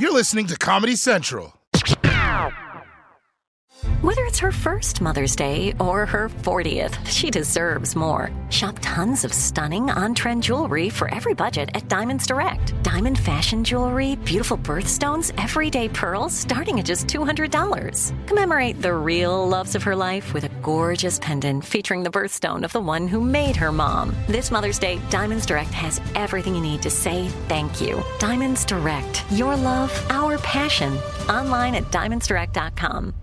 You're listening to Comedy Central. Whether it's her first Mother's Day or her 40th, she deserves more. Shop tons of stunning on-trend jewelry for every budget at Diamonds Direct. Diamond fashion jewelry, beautiful birthstones, everyday pearls starting at just $200. Commemorate the real loves of her life with a gorgeous pendant featuring the birthstone of the one who made her mom. This Mother's Day, Diamonds Direct has everything you need to say thank you. Diamonds Direct. Your love, our passion. Online at diamondsdirect.com.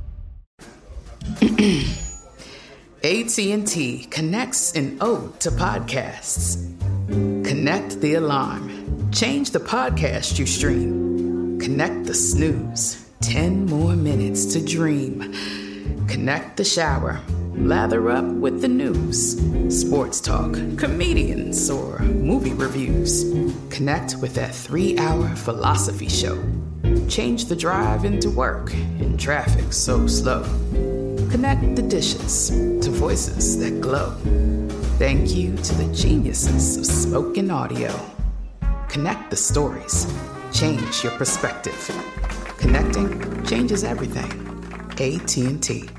AT&T connects an ode to podcasts. Connect the alarm. Change the podcast you stream. Connect the snooze. 10 more minutes to dream. Connect the shower. Lather up with the news. Sports talk, comedians, or movie reviews. Connect with that 3-hour philosophy show. Change the drive into work in traffic so slow. Connect the dishes to voices that glow. Thank you to the geniuses of spoken audio. Connect the stories. Change your perspective. Connecting changes everything. AT&T.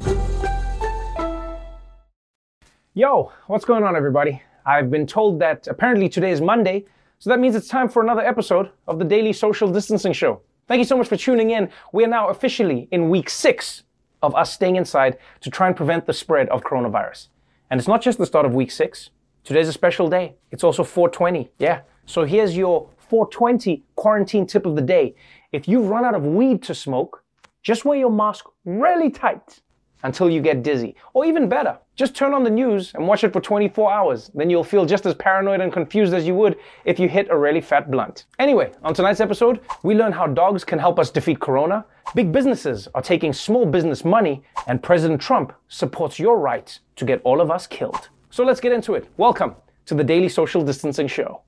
Yo, what's going on, everybody? I've been told that apparently today is Monday, so that means it's time for another episode of the Daily Social Distancing Show. Thank you so much for tuning in. We are now officially in week 6 of us staying inside to try and prevent the spread of coronavirus. And it's not just the start of week 6. Today's a special day. It's also 420. Yeah. So here's your 420 quarantine tip of the day. If you've run out of weed to smoke, just wear your mask really tight until you get dizzy. Or even better, just turn on the news and watch it for 24 hours. Then you'll feel just as paranoid and confused as you would if you hit a really fat blunt. Anyway, on tonight's episode, we learn how dogs can help us defeat corona, big businesses are taking small business money, and President Trump supports your right to get all of us killed. So let's get into it. Welcome to the Daily Social Distancing Show.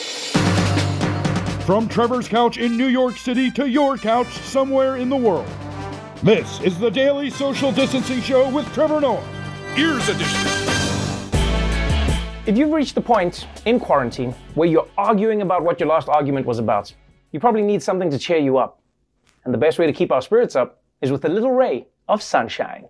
From Trevor's couch in New York City to your couch somewhere in the world. This is the Daily Social Distancing Show with Trevor Noah, Ears Edition. If you've reached the point in quarantine where you're arguing about what your last argument was about, you probably need something to cheer you up. And the best way to keep our spirits up is with a little ray of sunshine.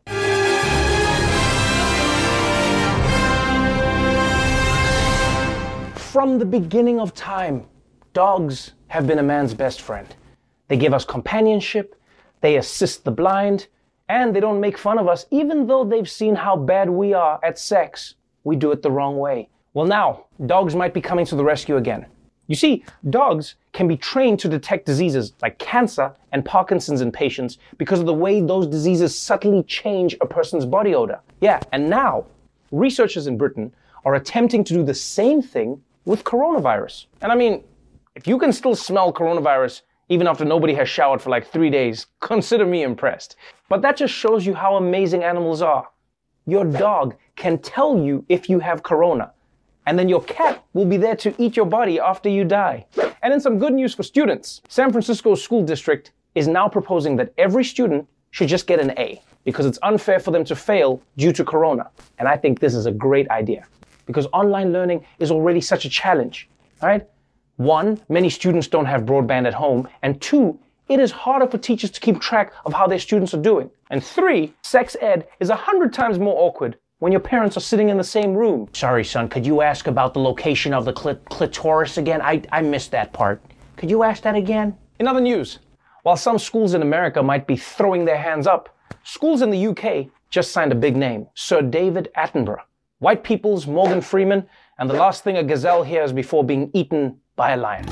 From the beginning of time, dogs have been a man's best friend. They give us companionship, they assist the blind, and they don't make fun of us even though they've seen how bad we are at sex. We do it the wrong way. Well, now, dogs might be coming to the rescue again. You see, dogs can be trained to detect diseases like cancer and Parkinson's in patients because of the way those diseases subtly change a person's body odor. Yeah, and now, researchers in Britain are attempting to do the same thing with coronavirus. And I mean, if you can still smell coronavirus even after nobody has showered for like 3 days, consider me impressed. But that just shows you how amazing animals are. Your dog can tell you if you have corona, and then your cat will be there to eat your body after you die. And then some good news for students. San Francisco's school district is now proposing that every student should just get an A because it's unfair for them to fail due to corona. And I think this is a great idea because online learning is already such a challenge, all right? 1, many students don't have broadband at home, and 2, it is harder for teachers to keep track of how their students are doing. And 3, sex ed is 100 times more awkward when your parents are sitting in the same room. Sorry, son, could you ask about the location of the clitoris again? I missed that part. Could you ask that again? In other news, while some schools in America might be throwing their hands up, schools in the UK just signed a big name, Sir David Attenborough. White people's Morgan Freeman, and the last thing a gazelle hears before being eaten by a lion.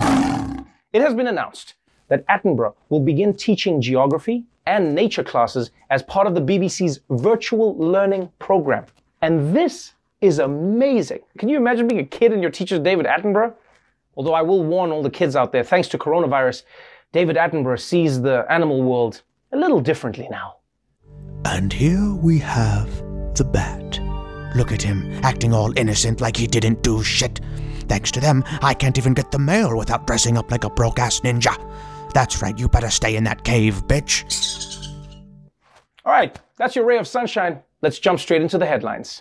It has been announced that Attenborough will begin teaching geography and nature classes as part of the BBC's virtual learning program. And this is amazing. Can you imagine being a kid and your teacher's David Attenborough? Although I will warn all the kids out there, thanks to coronavirus, David Attenborough sees the animal world a little differently now. And here we have the bat. Look at him, acting all innocent like he didn't do shit. Thanks to them, I can't even get the mail without dressing up like a broke-ass ninja. That's right, you better stay in that cave, bitch. All right, that's your ray of sunshine. Let's jump straight into the headlines.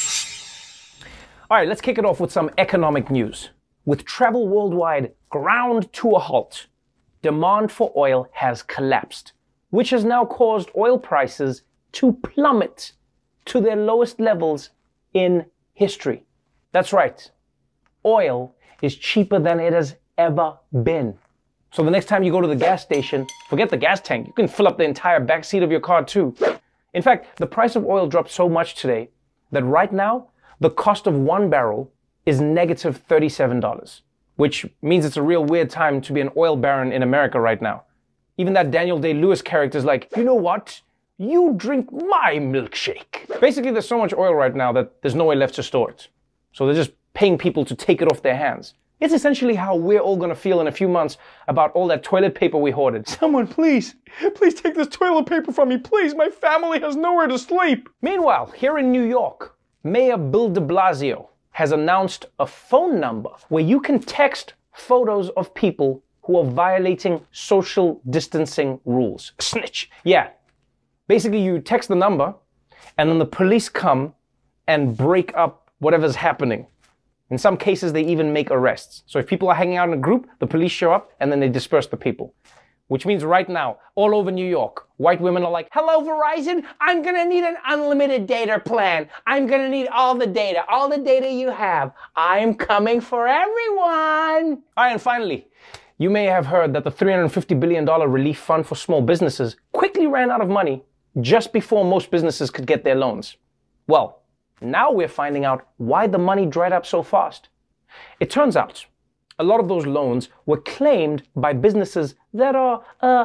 All right, let's kick it off with some economic news. With travel worldwide ground to a halt, demand for oil has collapsed, which has now caused oil prices to plummet to their lowest levels in history. That's right. Oil is cheaper than it has ever been. So the next time you go to the gas station, forget the gas tank. You can fill up the entire back seat of your car too. In fact, the price of oil dropped so much today that right now, the cost of 1 barrel is negative $37, which means it's a real weird time to be an oil baron in America right now. Even that Daniel Day-Lewis character is like, you know what? You drink my milkshake. Basically, there's so much oil right now that there's no way left to store it. So they're just paying people to take it off their hands. It's essentially how we're all going to feel in a few months about all that toilet paper we hoarded. Someone please take this toilet paper from me, please. My family has nowhere to sleep. Meanwhile, here in New York, Mayor Bill de Blasio has announced a phone number where you can text photos of people who are violating social distancing rules. Snitch. Yeah. Basically, you text the number and then the police come and break up whatever's happening. In some cases, they even make arrests. So if people are hanging out in a group, the police show up and then they disperse the people. Which means right now, all over New York, white women are like, hello, Verizon, I'm gonna need an unlimited data plan. I'm gonna need all the data you have. I'm coming for everyone. All right, and finally, you may have heard that the $350 billion relief fund for small businesses quickly ran out of money just before most businesses could get their loans. Well, now we're finding out why the money dried up so fast. It turns out a lot of those loans were claimed by businesses that are,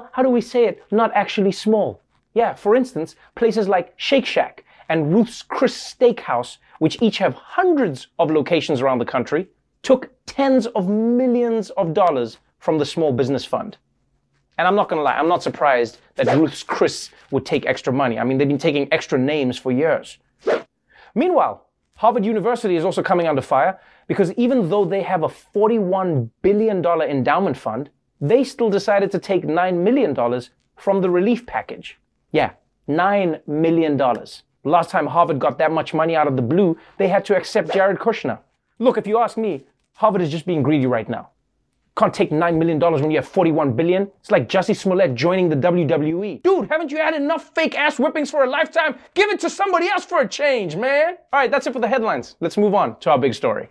not actually small. Yeah, for instance, places like Shake Shack and Ruth's Chris Steakhouse, which each have hundreds of locations around the country, took tens of millions of dollars from the Small Business Fund. And I'm not gonna lie, I'm not surprised that Ruth's Chris would take extra money. I mean, they've been taking extra names for years. Meanwhile, Harvard University is also coming under fire because even though they have a $41 billion endowment fund, they still decided to take $9 million from the relief package. Yeah, $9 million. Last time Harvard got that much money out of the blue, they had to accept Jared Kushner. Look, if you ask me, Harvard is just being greedy right now. Can't take $9 million when you have $41 billion. It's like Jussie Smollett joining the WWE. Dude, haven't you had enough fake ass whippings for a lifetime? Give it to somebody else for a change, man. All right, that's it for the headlines. Let's move on to our big story.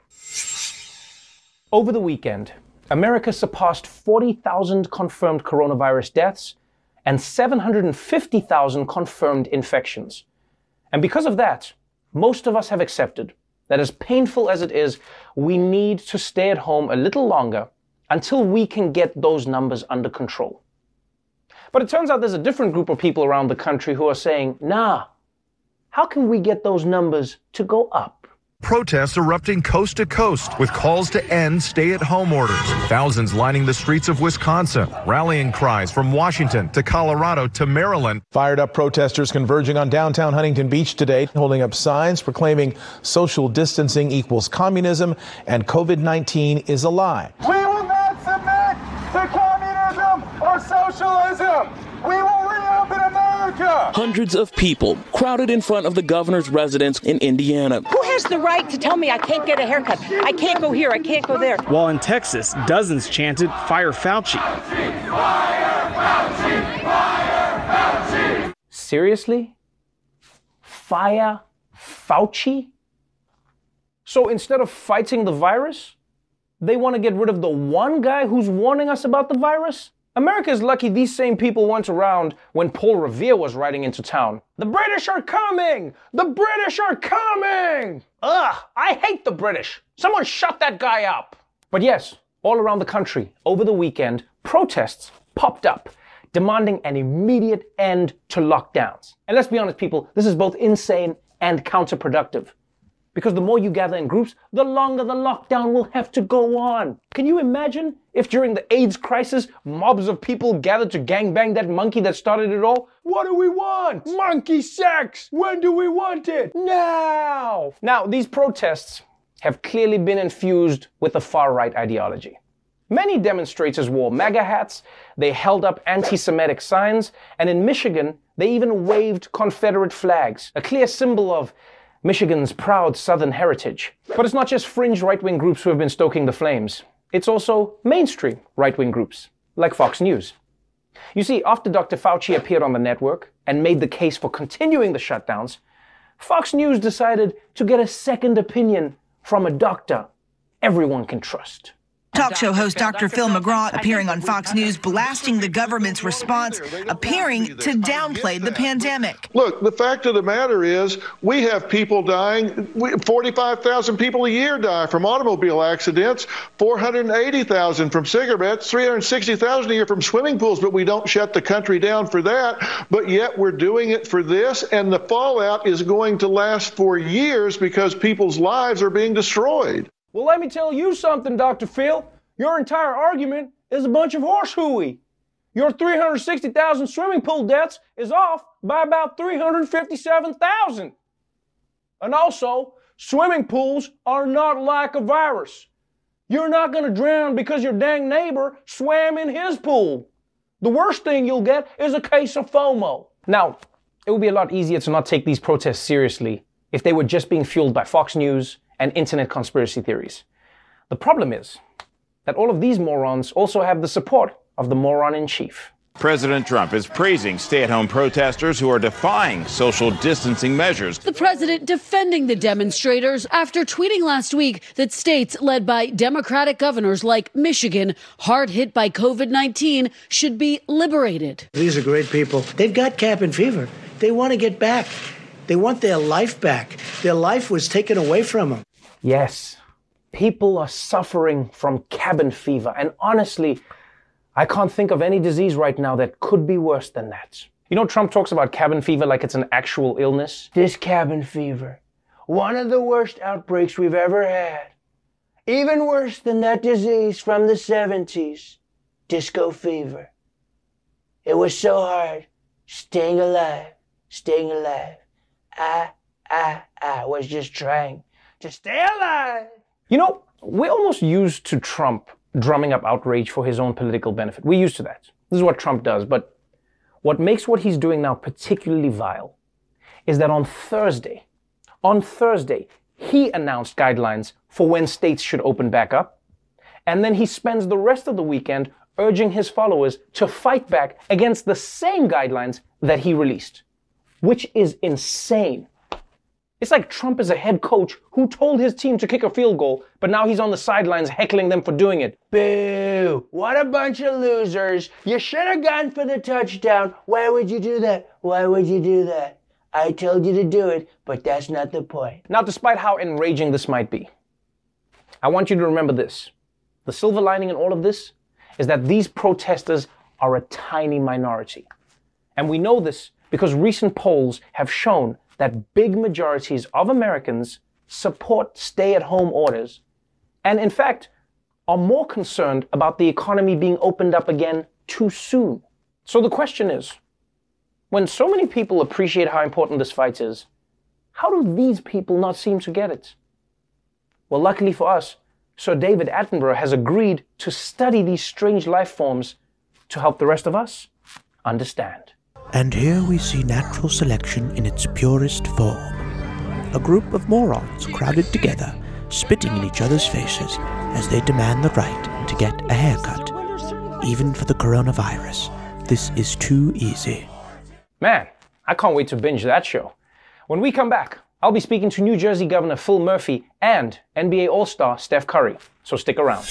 Over the weekend, America surpassed 40,000 confirmed coronavirus deaths and 750,000 confirmed infections. And because of that, most of us have accepted that as painful as it is, we need to stay at home a little longer until we can get those numbers under control. But it turns out there's a different group of people around the country who are saying, nah, how can we get those numbers to go up? Protests erupting coast to coast with calls to end stay-at-home orders. Thousands lining the streets of Wisconsin, rallying cries from Washington to Colorado to Maryland. Fired up protesters converging on downtown Huntington Beach today, holding up signs proclaiming social distancing equals communism and COVID-19 is a lie. We will not submit to communism or socialism. We will reopen America. Hundreds of people crowded in front of the governor's residence in Indiana. Who has the right to tell me I can't get a haircut? I can't go here, I can't go there. While in Texas, dozens chanted, "Fire Fauci." Fire Fauci! Fire Fauci! Seriously? Fire Fauci? So instead of fighting the virus, they want to get rid of the one guy who's warning us about the virus? America is lucky these same people weren't around when Paul Revere was riding into town. The British are coming! The British are coming! Ugh, I hate the British. Someone shut that guy up. But yes, all around the country, over the weekend, protests popped up, demanding an immediate end to lockdowns. And let's be honest, people, this is both insane and counterproductive. Because the more you gather in groups, the longer the lockdown will have to go on. Can you imagine if during the AIDS crisis, mobs of people gathered to gangbang that monkey that started it all? What do we want? Monkey sex! When do we want it? Now! Now, these protests have clearly been infused with the far-right ideology. Many demonstrators wore MAGA hats, they held up anti-Semitic signs, and in Michigan, they even waved Confederate flags, a clear symbol of Michigan's proud Southern heritage. But it's not just fringe right-wing groups who have been stoking the flames. It's also mainstream right-wing groups, like Fox News. You see, after Dr. Fauci appeared on the network and made the case for continuing the shutdowns, Fox News decided to get a second opinion from a doctor everyone can trust. Talk show host Dr. Phil McGraw appearing on Fox News, blasting the government's response, appearing to downplay the pandemic. Look, the fact of the matter is we have people dying. 45,000 people a year die from automobile accidents, 480,000 from cigarettes, 360,000 a year from swimming pools, but we don't shut the country down for that. But yet we're doing it for this, and the fallout is going to last for years because people's lives are being destroyed. Well, let me tell you something, Dr. Phil. Your entire argument is a bunch of horse hooey. Your 360,000 swimming pool deaths is off by about 357,000. And also, swimming pools are not like a virus. You're not going to drown because your dang neighbor swam in his pool. The worst thing you'll get is a case of FOMO. Now, it would be a lot easier to not take these protests seriously if they were just being fueled by Fox News and internet conspiracy theories. The problem is that all of these morons also have the support of the moron in chief. President Trump is praising stay-at-home protesters who are defying social distancing measures. The president defending the demonstrators after tweeting last week that states led by Democratic governors like Michigan, hard hit by COVID-19, should be liberated. These are great people. They've got cabin fever. They want to get back. They want their life back. Their life was taken away from them. Yes, people are suffering from cabin fever. And honestly, I can't think of any disease right now that could be worse than that. You know, Trump talks about cabin fever like it's an actual illness. This cabin fever, one of the worst outbreaks we've ever had. Even worse than that disease from the 70s, disco fever. It was so hard staying alive. I was just trying to stay alive. You know, we're almost used to Trump drumming up outrage for his own political benefit. We're used to that. This is what Trump does. But what makes what he's doing now particularly vile is that on Thursday, he announced guidelines for when states should open back up. And then he spends the rest of the weekend urging his followers to fight back against the same guidelines that he released, which is insane. It's like Trump is a head coach who told his team to kick a field goal, but now he's on the sidelines heckling them for doing it. Boo! What a bunch of losers. You should have gone for the touchdown. Why would you do that? Why would you do that? I told you to do it, but that's not the point. Now, despite how enraging this might be, I want you to remember this. The silver lining in all of this is that these protesters are a tiny minority. And we know this because recent polls have shown that big majorities of Americans support stay-at-home orders and, in fact, are more concerned about the economy being opened up again too soon. So the question is, when so many people appreciate how important this fight is, how do these people not seem to get it? Well, luckily for us, Sir David Attenborough has agreed to study these strange life forms to help the rest of us understand. And here we see natural selection in its purest form. A group of morons crowded together, spitting in each other's faces as they demand the right to get a haircut. Even for the coronavirus, this is too easy. Man, I can't wait to binge that show. When we come back, I'll be speaking to New Jersey Governor Phil Murphy and NBA All-Star Steph Curry, so stick around.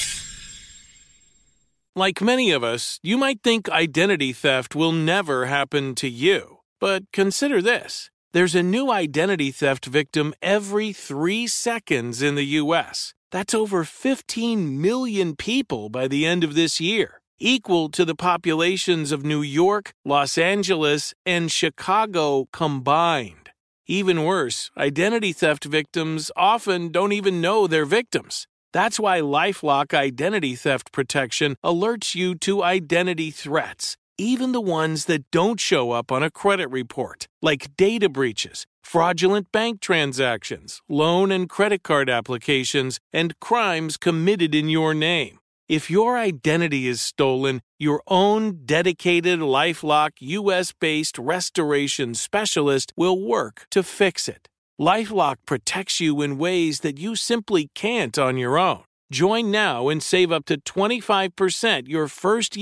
Like many of us, you might think identity theft will never happen to you. But consider this. There's a new identity theft victim every 3 seconds in the U.S. That's over 15 million people by the end of this year, equal to the populations of New York, Los Angeles, and Chicago combined. Even worse, identity theft victims often don't even know they're victims. That's why LifeLock Identity Theft Protection alerts you to identity threats, even the ones that don't show up on a credit report, like data breaches, fraudulent bank transactions, loan and credit card applications, and crimes committed in your name. If your identity is stolen, your own dedicated LifeLock US-based restoration specialist will work to fix it. LifeLock protects you in ways that you simply can't on your own. Join now and save up to 25% your first year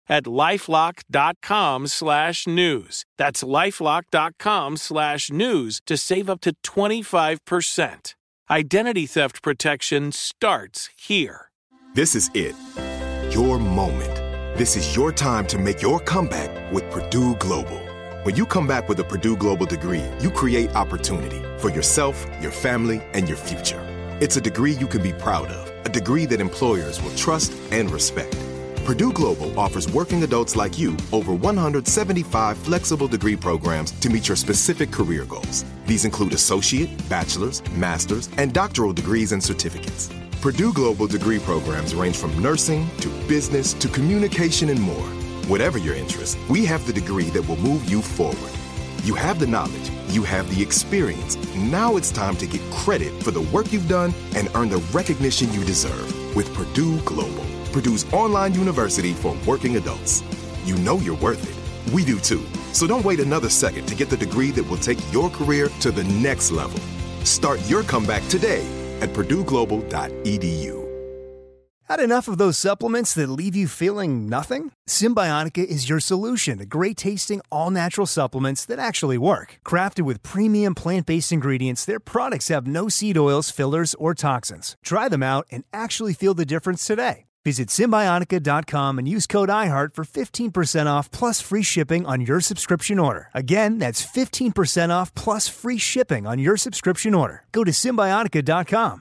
at LifeLock.com/news. That's LifeLock.com/news to save up to 25%. Identity theft protection starts here. This is it. Your moment. This is your time to make your comeback with Purdue Global. When you come back with a Purdue Global degree, you create opportunity for yourself, your family, and your future. It's a degree you can be proud of, a degree that employers will trust and respect. Purdue Global offers working adults like you over 175 flexible degree programs to meet your specific career goals. These include associate, bachelor's, master's, and doctoral degrees and certificates. Purdue Global degree programs range from nursing to business to communication and more. Whatever your interest, we have the degree that will move you forward. You have the knowledge, you have the experience. Now it's time to get credit for the work you've done and earn the recognition you deserve with Purdue Global, Purdue's online university for working adults. You know you're worth it. We do too. So don't wait another second to get the degree that will take your career to the next level. Start your comeback today at purdueglobal.edu. Had enough of those supplements that leave you feeling nothing? Symbiotica is your solution to great-tasting, all-natural supplements that actually work. Crafted with premium plant-based ingredients, their products have no seed oils, fillers, or toxins. Try them out and actually feel the difference today. Visit Symbiotica.com and use code IHEART for 15% off plus free shipping on your subscription order. Again, that's 15% off plus free shipping on your subscription order. Go to Symbiotica.com,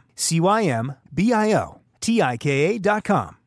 CYMBIOTIKA.com.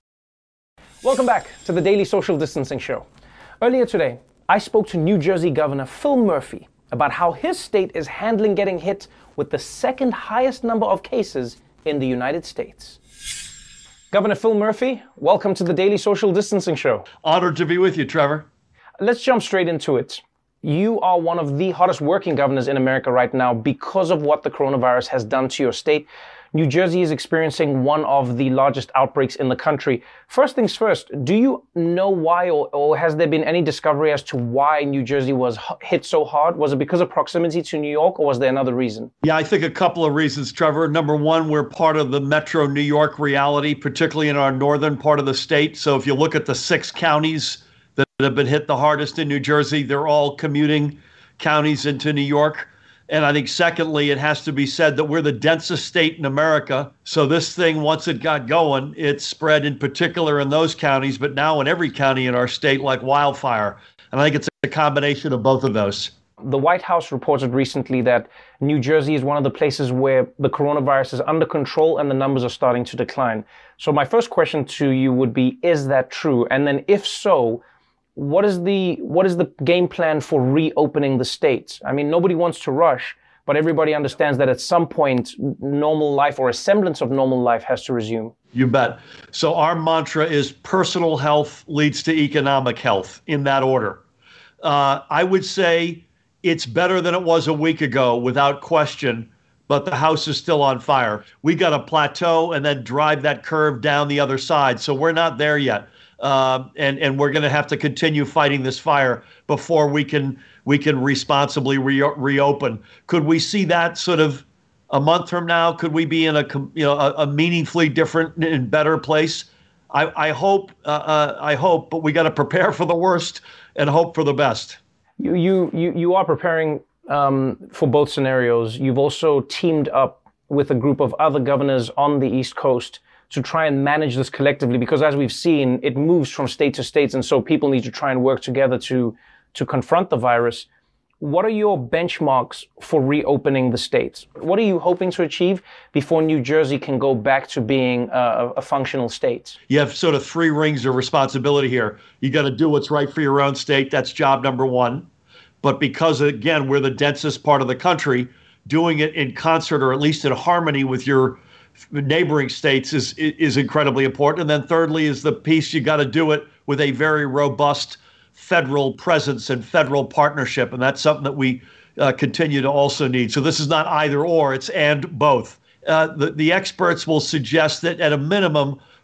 Welcome back to the Daily Social Distancing Show. Earlier today, I spoke to New Jersey Governor Phil Murphy about how his state is handling getting hit with the second highest number of cases in the United States. Governor Phil Murphy, welcome to the Daily Social Distancing Show. Honored to be with you, Trevor. Let's jump straight into it. You are one of the hottest working governors in America right now because of what the coronavirus has done to your state. New Jersey is experiencing one of the largest outbreaks in the country. First things first, do you know why or has there been any discovery as to why New Jersey was hit so hard? Was it because of proximity to New York or was there another reason? Yeah, I think a couple of reasons, Trevor. Number one, we're part of the metro New York reality, particularly in our northern part of the state. So if you look at the 6 counties that have been hit the hardest in New Jersey, they're all commuting counties into New York. And I think secondly, it has to be said that we're the densest state in America. So this thing, once it got going, it spread in particular in those counties, but now in every county in our state like wildfire. And I think it's a combination of both of those. The White House reported recently that New Jersey is one of the places where the coronavirus is under control and the numbers are starting to decline. So my first question to you would be, is that true? And then if so, what is the game plan for reopening the states? I mean, nobody wants to rush, but everybody understands that at some point, normal life or a semblance of normal life has to resume. You bet. So our mantra is personal health leads to economic health, in that order. I would say it's better than it was a week ago, without question, but the house is still on fire. We got to plateau and then drive that curve down the other side. So we're not there yet. And we're going to have to continue fighting this fire before we can responsibly reopen. Could we see that sort of a month from now? Could we be in a meaningfully different and better place? I hope, but we got to prepare for the worst and hope for the best. You are preparing for both scenarios. You've also teamed up with a group of other governors on the East Coast to try and manage this collectively, because as we've seen, it moves from state to state, and so people need to try and work together to confront the virus. What are your benchmarks for reopening the states? What are you hoping to achieve before New Jersey can go back to being a functional state? You have sort of 3 rings of responsibility here. You got to do what's right for your own state. That's job number 1. But because, again, we're the densest part of the country, doing it in concert or at least in harmony with your neighboring states is incredibly important. And then thirdly is the piece, you got to do it with a very robust federal presence and federal partnership. And that's something that we continue to also need. So this is not either or, it's and both. The experts will suggest that at a minimum,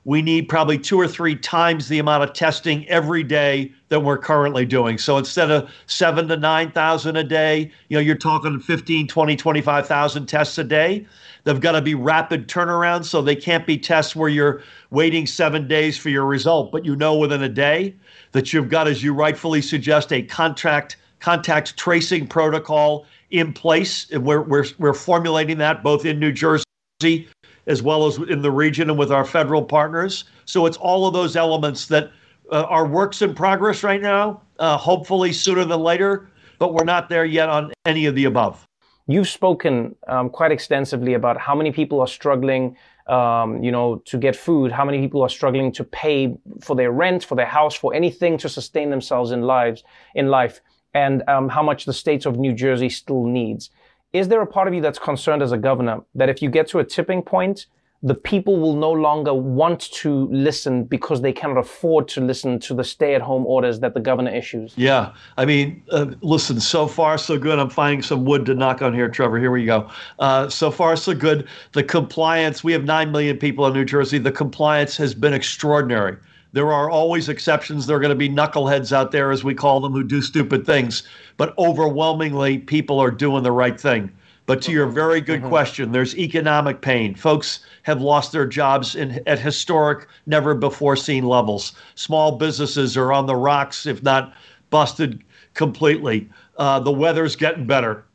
we need probably 2 or 3 times the amount of testing every day that we're currently doing. So instead of 7,000 to 9,000 a day, you're talking 15, 20, 25,000 tests a day. They've got to be rapid turnarounds, so they can't be tests where you're waiting 7 days for your result, but within a day that you've got, as you rightfully suggest, a contact tracing protocol in place. And we're formulating that both in New Jersey as well as in the region and with our federal partners. So it's all of those elements that are works in progress right now, hopefully sooner than later, but we're not there yet on any of the above. You've spoken quite extensively about how many people are struggling, to get food, how many people are struggling to pay for their rent, for their house, for anything to sustain themselves in life, and how much the state of New Jersey still needs. Is there a part of you that's concerned as a governor that if you get to a tipping point, the people will no longer want to listen because they cannot afford to listen to the stay-at-home orders that the governor issues? Yeah. I mean, listen, so far, so good. I'm finding some wood to knock on here, Trevor. Here we go. So far, so good. The compliance, we have 9 million people in New Jersey. The compliance has been extraordinary. There are always exceptions. There are going to be knuckleheads out there, as we call them, who do stupid things. But overwhelmingly, people are doing the right thing. But to your very good question, there's economic pain. Folks have lost their jobs at historic, never-before-seen levels. Small businesses are on the rocks, if not busted completely. The weather's getting better.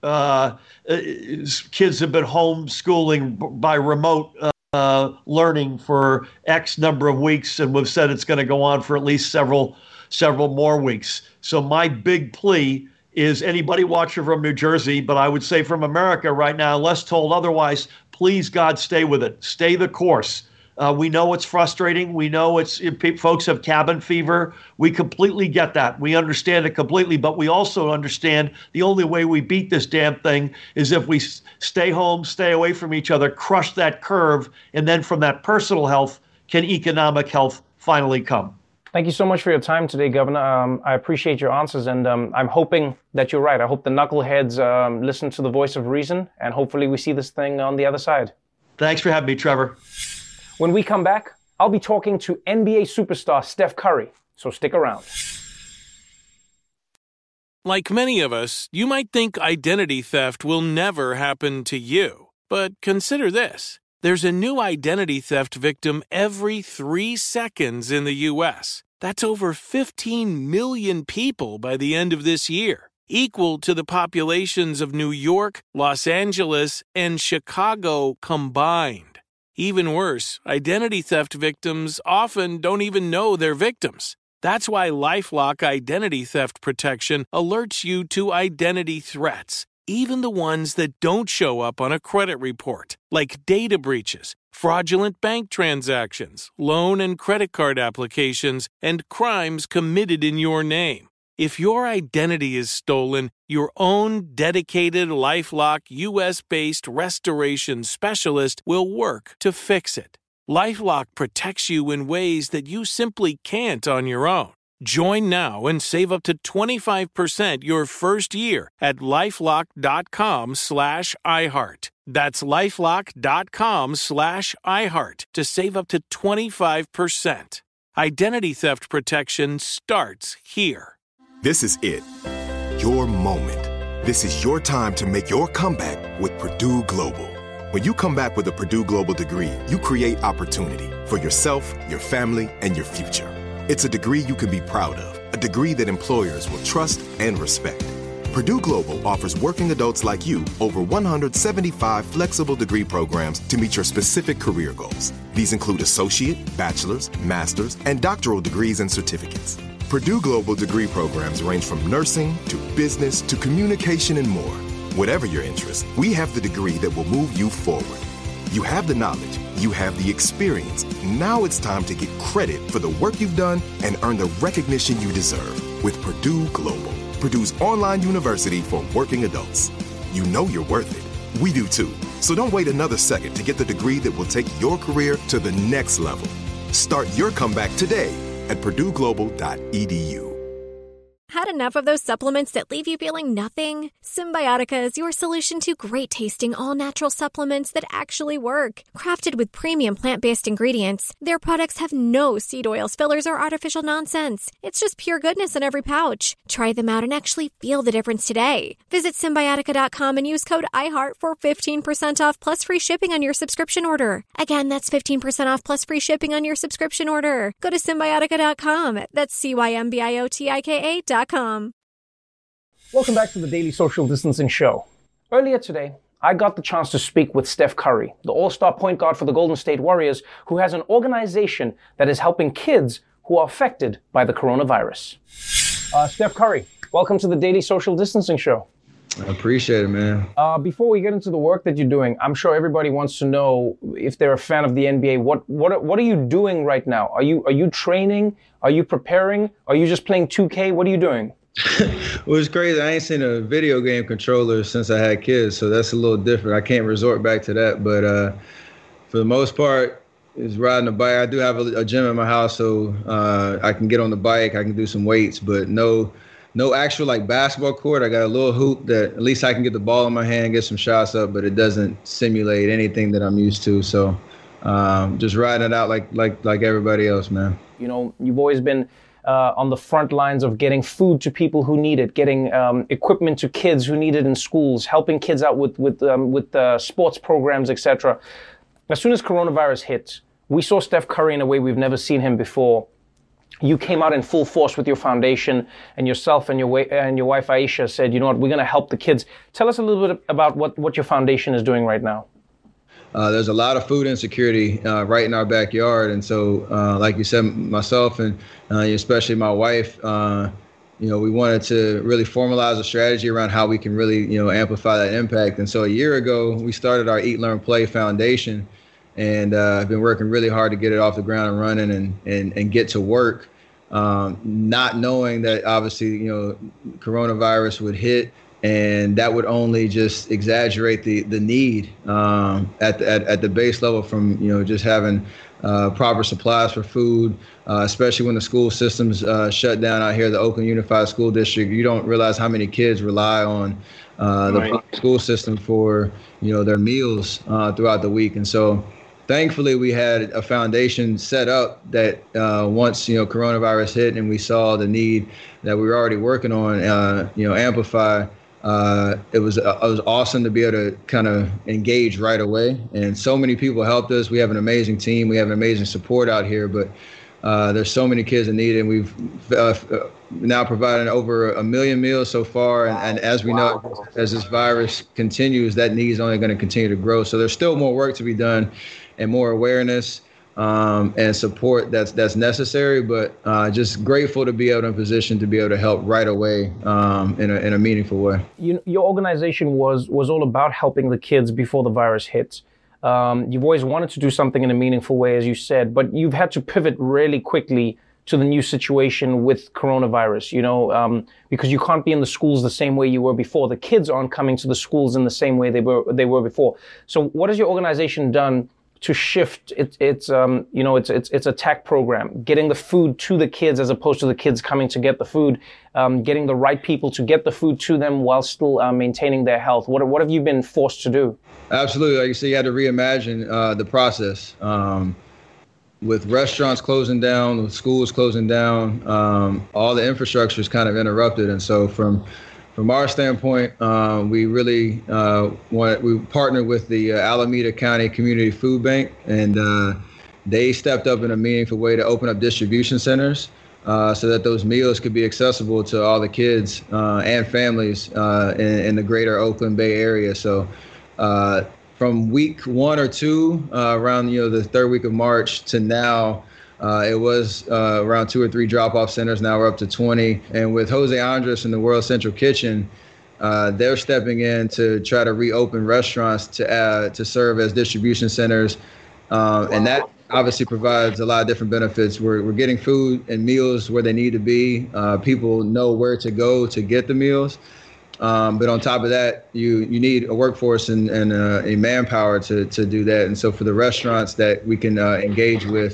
Kids have been homeschooling by remote learning for X number of weeks, and we've said it's going to go on for at least several more weeks. So my big plea is anybody watching from New Jersey, but I would say from America right now, unless told otherwise, please, God, stay with it. Stay the course. We know it's frustrating. We know folks have cabin fever. We completely get that. We understand it completely, but we also understand the only way we beat this damn thing is if we stay home, stay away from each other, crush that curve, and then from that personal health can economic health finally come. Thank you so much for your time today, Governor. I appreciate your answers, and I'm hoping that you're right. I hope the knuckleheads listen to the voice of reason, and hopefully we see this thing on the other side. Thanks for having me, Trevor. When we come back, I'll be talking to NBA superstar Steph Curry, so stick around. Like many of us, you might think identity theft will never happen to you. But consider this. There's a new identity theft victim every 3 seconds in the U.S. That's over 15 million people by the end of this year, equal to the populations of New York, Los Angeles, and Chicago combined. Even worse, identity theft victims often don't even know they're victims. That's why LifeLock Identity Theft Protection alerts you to identity threats, even the ones that don't show up on a credit report, like data breaches, fraudulent bank transactions, loan and credit card applications, and crimes committed in your name. If your identity is stolen, your own dedicated LifeLock U.S.-based restoration specialist will work to fix it. LifeLock protects you in ways that you simply can't on your own. Join now and save up to 25% your first year at LifeLock.com/iHeart. That's LifeLock.com/iHeart to save up to 25%. Identity theft protection starts here. This is it. Your moment. This is your time to make your comeback with Purdue Global. When you come back with a Purdue Global degree, you create opportunity for yourself, your family, and your future. It's a degree you can be proud of, a degree that employers will trust and respect. Purdue Global offers working adults like you over 175 flexible degree programs to meet your specific career goals. These include associate, bachelor's, master's, and doctoral degrees and certificates. Purdue Global degree programs range from nursing to business to communication and more. Whatever your interest, we have the degree that will move you forward. You have the knowledge, you have the experience. Now it's time to get credit for the work you've done and earn the recognition you deserve with Purdue Global, Purdue's online university for working adults. You know you're worth it. We do too. So don't wait another second to get the degree that will take your career to the next level. Start your comeback today at purdueglobal.edu. Had enough of those supplements that leave you feeling nothing? Symbiotica is your solution to great-tasting, all-natural supplements that actually work. Crafted with premium plant-based ingredients, their products have no seed oils, fillers, or artificial nonsense. It's just pure goodness in every pouch. Try them out and actually feel the difference today. Visit Symbiotica.com and use code IHEART for 15% off plus free shipping on your subscription order. Again, that's 15% off plus free shipping on your subscription order. Go to Symbiotica.com. That's CYMBIOTIKA.com. Welcome back to the Daily Social Distancing Show. Earlier today, I got the chance to speak with Steph Curry, the all-star point guard for the Golden State Warriors, who has an organization that is helping kids who are affected by the coronavirus. Steph Curry, welcome to the Daily Social Distancing Show. I appreciate it, man. Before we get into the work that you're doing, I'm sure everybody wants to know, if they're a fan of the NBA, what are you doing right now? Are you training? Are you preparing? Are you just playing 2K? What are you doing? Well, it's crazy. I ain't seen a video game controller since I had kids, so that's a little different. I can't resort back to that, but for the most part, it's riding a bike. I do have a gym in my house, so I can get on the bike. I can do some weights, but no actual like basketball court. I got a little hoop that at least I can get the ball in my hand, get some shots up, but it doesn't simulate anything that I'm used to. So just riding it out like everybody else, man. You know, you've always been on the front lines of getting food to people who need it, getting equipment to kids who need it in schools, helping kids out with sports programs, etc. As soon as coronavirus hit, we saw Steph Curry in a way we've never seen him before. You came out in full force with your foundation, and yourself and your wife Aisha said, you know what, we're going to help the kids. Tell us a little bit about what your foundation is doing right now. There's a lot of food insecurity right in our backyard. And so, like you said, myself and especially my wife, we wanted to really formalize a strategy around how we can really, amplify that impact. And so a year ago, we started our Eat, Learn, Play Foundation. And I've been working really hard to get it off the ground and running and get to work, not knowing that obviously, coronavirus would hit. And that would only just exaggerate the need at the base level from, just having proper supplies for food, especially when the school systems shut down out here, the Oakland Unified School District. You don't realize how many kids rely on the school system for, their meals throughout the week. And so thankfully, we had a foundation set up that once, coronavirus hit and we saw the need that we were already working on, amplify. It was awesome to be able to kind of engage right away. And so many people helped us. We have an amazing team. We have an amazing support out here, but there's so many kids in need, and we've now provided over 1 million meals so far. And as we know, as this virus continues, that need is only going to continue to grow. So there's still more work to be done and more awareness and support that's necessary, but just grateful to be able in a position to be able to help right away in a meaningful way. Your organization was all about helping the kids before the virus hit. You've always wanted to do something in a meaningful way, as you said, but you've had to pivot really quickly to the new situation with coronavirus, because you can't be in the schools the same way you were before. The kids aren't coming to the schools in the same way they were before. So what has your organization done to shift its attack program, getting the food to the kids as opposed to the kids coming to get the food, getting the right people to get the food to them while still maintaining their health? What have you been forced to do? Absolutely. Like you said, you had to reimagine the process. With restaurants closing down, with schools closing down, all the infrastructure is kind of interrupted. And so from our standpoint, we really we partnered with the Alameda County Community Food Bank, and they stepped up in a meaningful way to open up distribution centers so that those meals could be accessible to all the kids and families in the greater Oakland Bay area. So from week 1 or 2, around the third week of March to now, it was around 2 or 3 drop-off centers. Now we're up to 20. And with Jose Andres and the World Central Kitchen, they're stepping in to try to reopen restaurants to serve as distribution centers. And that obviously provides a lot of different benefits. We're getting food and meals where they need to be. People know where to go to get the meals. But on top of that, you need a workforce and a manpower to do that. And so for the restaurants that we can engage with,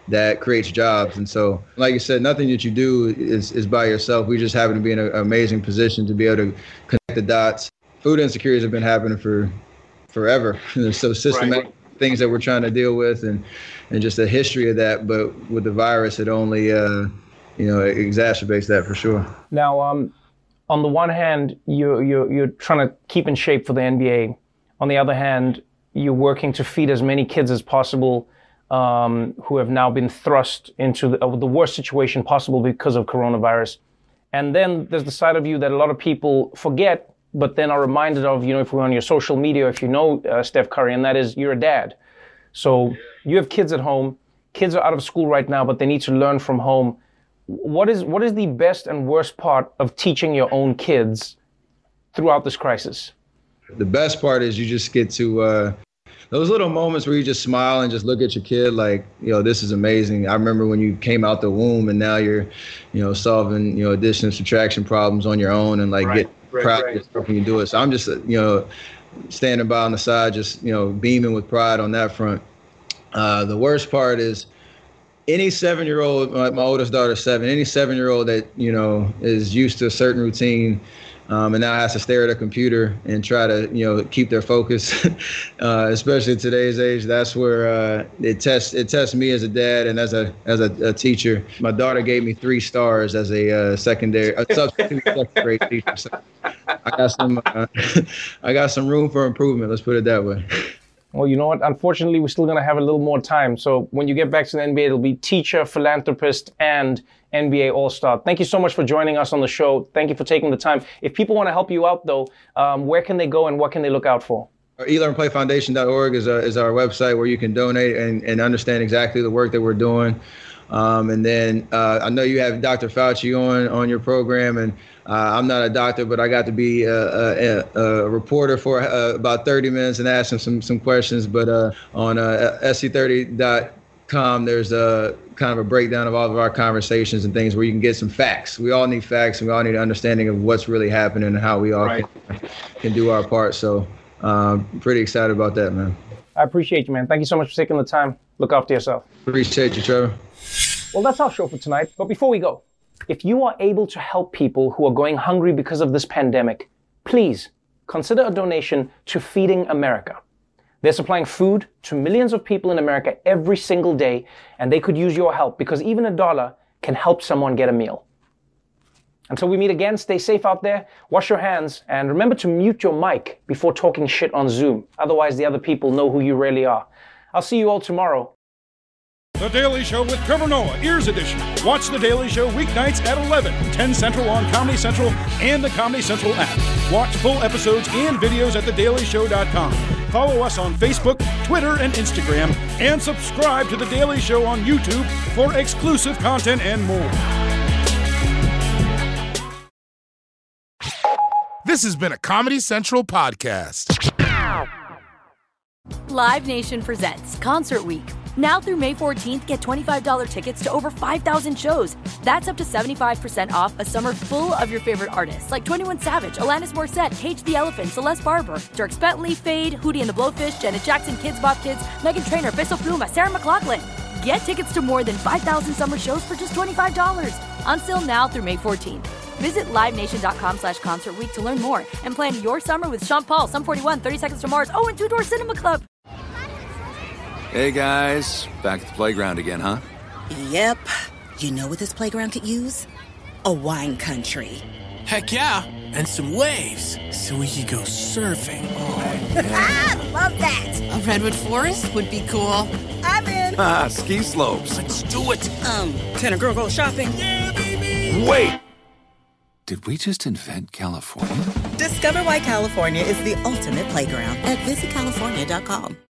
that creates jobs. And so, like you said, nothing that you do is by yourself. We just happen to be in an amazing position to be able to connect the dots. Food insecurities have been happening for forever. There's so systematic things that we're trying to deal with, and just the history of that. But with the virus, it only it exacerbates that for sure. Now, on the one hand, you're trying to keep in shape for the NBA. On the other hand, you're working to feed as many kids as possible who have now been thrust into the worst situation possible because of coronavirus. And then there's the side of you that a lot of people forget, but then are reminded of, if we're on your social media, if you know Steph Curry, and that is you're a dad. So you have kids at home. Kids are out of school right now, but they need to learn from home. What is the best and worst part of teaching your own kids throughout this crisis? The best part is you just get to those little moments where you just smile and just look at your kid like, this is amazing. I remember when you came out the womb and now you're, solving, addition and subtraction problems on your own and get proud of yourself when you do it. So I'm just, standing by on the side, just, beaming with pride on that front. The worst part is any 7-year-old, my oldest daughter's 7, any 7-year-old that, is used to a certain routine, and now has to stare at a computer and try to, keep their focus, especially in today's age. That's where it tests me as a dad and as a teacher. My daughter gave me 3 stars as a substitute second grade teacher. So I got some room for improvement. Let's put it that way. Well, you know what? Unfortunately, we're still going to have a little more time. So when you get back to the NBA, it'll be teacher, philanthropist, and NBA All-Star. Thank you so much for joining us on the show. Thank you for taking the time. If people want to help you out, though, where can they go and what can they look out for? eLearnPlayFoundation.org is our website where you can donate and understand exactly the work that we're doing. And then I know you have Dr. Fauci on your program, and I'm not a doctor, but I got to be a reporter for about 30 minutes and ask him some questions. But on SC30.com, there's a kind of a breakdown of all of our conversations and things where you can get some facts. We all need facts, and we all need an understanding of what's really happening and how we all can do our part. So pretty excited about that, man. I appreciate you, man. Thank you so much for taking the time. Look after yourself. Appreciate you, Trevor. Well, that's our show for tonight. But before we go, if you are able to help people who are going hungry because of this pandemic, please consider a donation to Feeding America. They're supplying food to millions of people in America every single day, and they could use your help because even $1 can help someone get a meal. Until we meet again, stay safe out there, wash your hands, and remember to mute your mic before talking shit on Zoom. Otherwise, the other people know who you really are. I'll see you all tomorrow. The Daily Show with Trevor Noah, Ears Edition. Watch The Daily Show weeknights at 11, 10 Central on Comedy Central and the Comedy Central app. Watch full episodes and videos at thedailyshow.com. Follow us on Facebook, Twitter, and Instagram, and subscribe to The Daily Show on YouTube for exclusive content and more. This has been a Comedy Central podcast. Live Nation presents Concert Week. Now through May 14th, get $25 tickets to over 5,000 shows. That's up to 75% off a summer full of your favorite artists like 21 Savage, Alanis Morissette, Cage the Elephant, Celeste Barber, Dierks Bentley, Fade, Hootie and the Blowfish, Janet Jackson, Kidz Bop Kids, Meghan Trainor, Peso Pluma, Sarah McLachlan. Get tickets to more than 5,000 summer shows for just $25. On sale now through May 14th. Visit LiveNation.com/Concert Week to learn more and plan your summer with Sean Paul, Sum 41, 30 Seconds to Mars, and Two Door Cinema Club. Hey guys, back at the playground again, huh? Yep. You know what this playground could use? A wine country. Heck yeah, and some waves so we could go surfing. Oh, yeah. Love that. A redwood forest would be cool. I'm in. Ski slopes. Let's do it. Can a girl go shopping? Yeah, baby. Wait. Did we just invent California? Discover why California is the ultimate playground at visitcalifornia.com.